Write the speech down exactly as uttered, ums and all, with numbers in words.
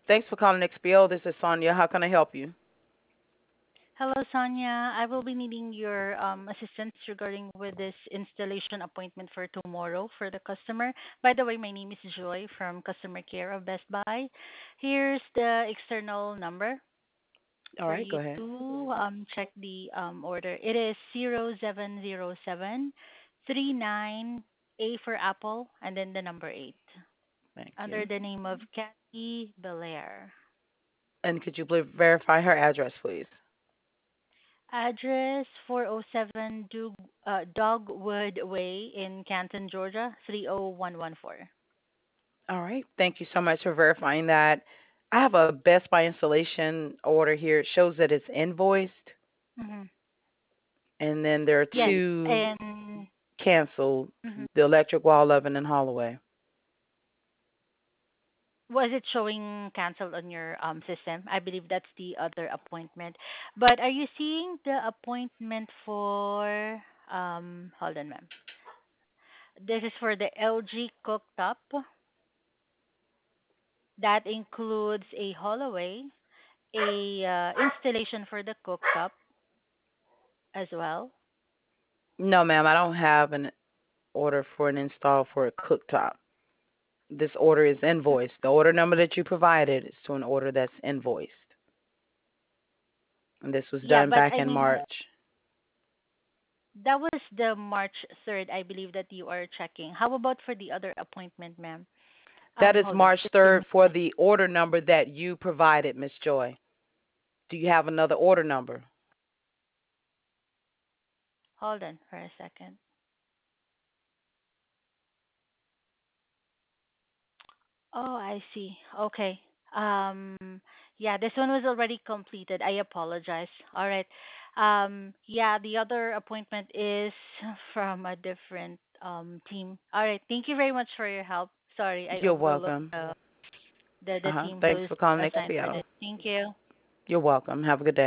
Thanks for calling X P O. This is Sonia. How can I help you? Hello, Sonia. I will be needing your um, assistance regarding with this installation appointment for tomorrow for the customer. By the way, my name is Joy from customer care of Best Buy. Here's the external number All for right, go you ahead. to um, check the um, order. It is zero seven zero seven three nine A for Apple and then the number eight Thank under you. the name of Kathy Belair. And could you please verify her address, please? Address four oh seven Dug, uh, Dogwood Way in Canton, Georgia, three oh one one four. All right. Thank you so much for verifying that. I have a Best Buy installation order here. It shows that it's invoiced, Mm-hmm. and then there are Yes, two and canceled, mhm. the electric wall oven and Holloway. Was it showing canceled on your um system? I believe that's the other appointment. But are you seeing the appointment for um hold on, ma'am. This is for the L G cooktop. That includes a Holloway, a uh, installation for the cooktop as well. No, ma'am, I don't have an order for an install for a cooktop. This order is invoiced. The order number that you provided is to an order that's invoiced. And this was Yeah, done but back I in mean, March. that was the March third, I believe, that you are checking. How about for the other appointment, ma'am? That Um, is hold on. March Just give third me, for the order number that you provided, Miss Joy. Do you have another order number? hold on for a second. Oh, I see. Okay. Um, yeah, this one was already completed. I apologize. All right. Um, yeah, the other appointment is from a different um team. All right. Thank you very much for your help. Sorry, I You're overlooked welcome. the the, the Uh-huh. team Thanks who's for calling assigned for X P O. this. Thank you. You're welcome. Have a good day.